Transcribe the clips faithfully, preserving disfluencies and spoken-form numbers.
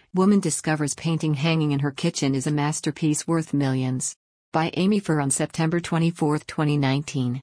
Woman discovers painting hanging in her kitchen is a masterpiece worth millions. By Amy Fur on September twenty-fourth, twenty nineteen.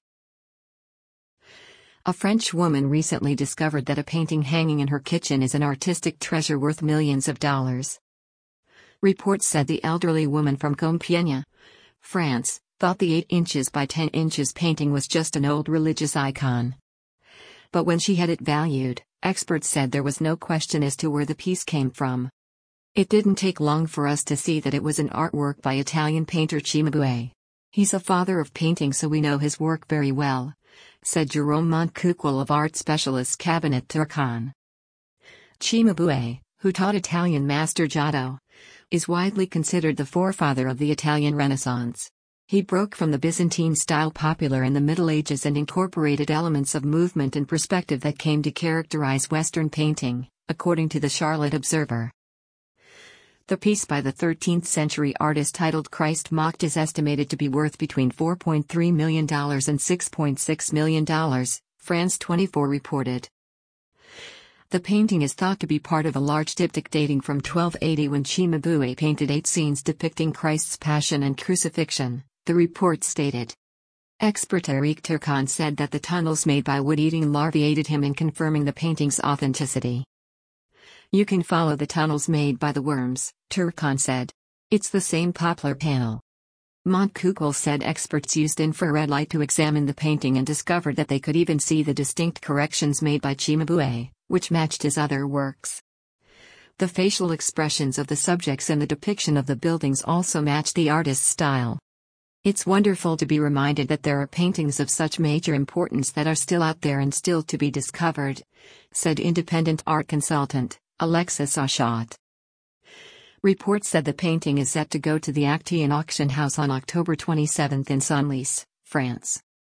A French woman recently discovered that a painting hanging in her kitchen is an artistic treasure worth millions of dollars. Reports said the elderly woman from Compiègne, France, thought the eight inches by ten inches painting was just an old religious icon. But when she had it valued, experts said there was no question as to where the piece came from. It didn't take long for us to see that it was an artwork by Italian painter Cimabue. He's a father of painting, so we know his work very well, said Jérôme Montcuqui of art specialist Cabinet Turcan. Cimabue, who taught Italian master Giotto, is widely considered the forefather of the Italian Renaissance. He broke from the Byzantine style popular in the Middle Ages and incorporated elements of movement and perspective that came to characterize Western painting, according to the Charlotte Observer. The piece by the thirteenth century artist titled Christ Mocked is estimated to be worth between four point three million dollars and six point six million dollars, France twenty-four reported. The painting is thought to be part of a large diptych dating from twelve eighty when Cimabue painted eight scenes depicting Christ's Passion and Crucifixion, the report stated. Expert Eric Turcan said that the tunnels made by wood-eating larvae aided him in confirming the painting's authenticity. You can follow the tunnels made by the worms, Turcan said. It's the same poplar panel. Montcuqui said experts used infrared light to examine the painting and discovered that they could even see the distinct corrections made by Cimabue, which matched his other works. The facial expressions of the subjects and the depiction of the buildings also match the artist's style. It's wonderful to be reminded that there are paintings of such major importance that are still out there and still to be discovered, said independent art consultant Alexis Achat. Reports said the painting is set to go to the Acteon auction house on October twenty-seventh in Senlis, France.